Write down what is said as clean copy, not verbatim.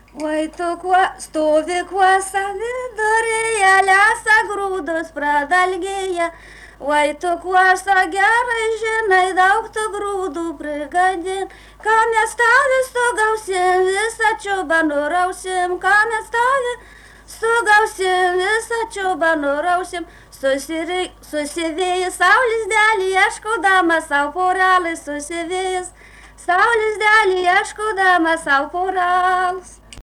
Oi, tu kuo stovi kuosa viduryje, lesa grūdus pradalgėje. Oi, tu kuosa gerai žinai, daug tu grūdų prigadin. Ką mes tavi sugausim, visą čiubą nurausim. Ką mes tavi sugausim, visą čiubą nurausim. Susivėjus saulis dėlį, ieškodama savo porelį, susivėjus saulis dėlį, ieškodama savo porelį.